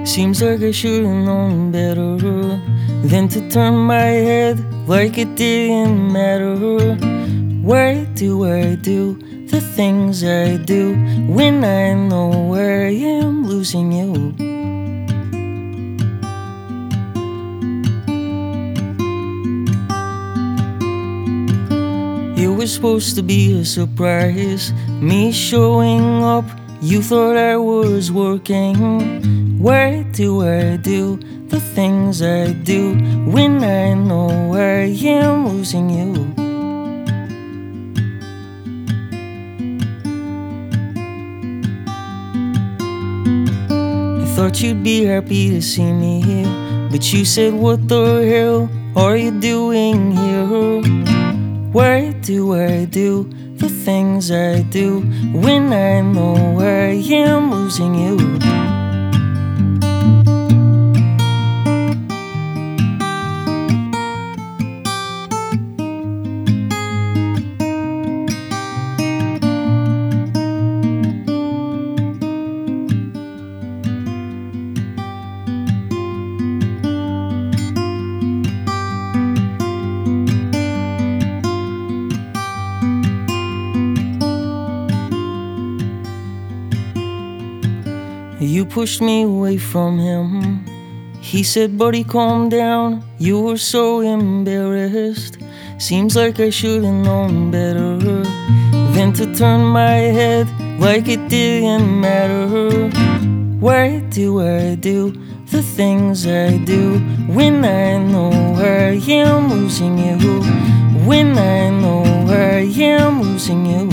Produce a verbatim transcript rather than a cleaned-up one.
Seems like I should've known better than to turn my head like it didn't matter. Why do I do the things I do when I know I am losing you? It was supposed to be a surprise, me showing up. You thought I was working. Why do I do the things I do when I know I am losing you? I thought you'd be happy to see me here, but you said, what the hell are you doing here? Why do I do the things I do when I know I am losing you? You pushed me away from him. He said, buddy, calm down. You were so embarrassed. Seems like I should've known better than to turn my head like it didn't matter. Why do I do the things I do when I know I am losing you? When I know I am losing you?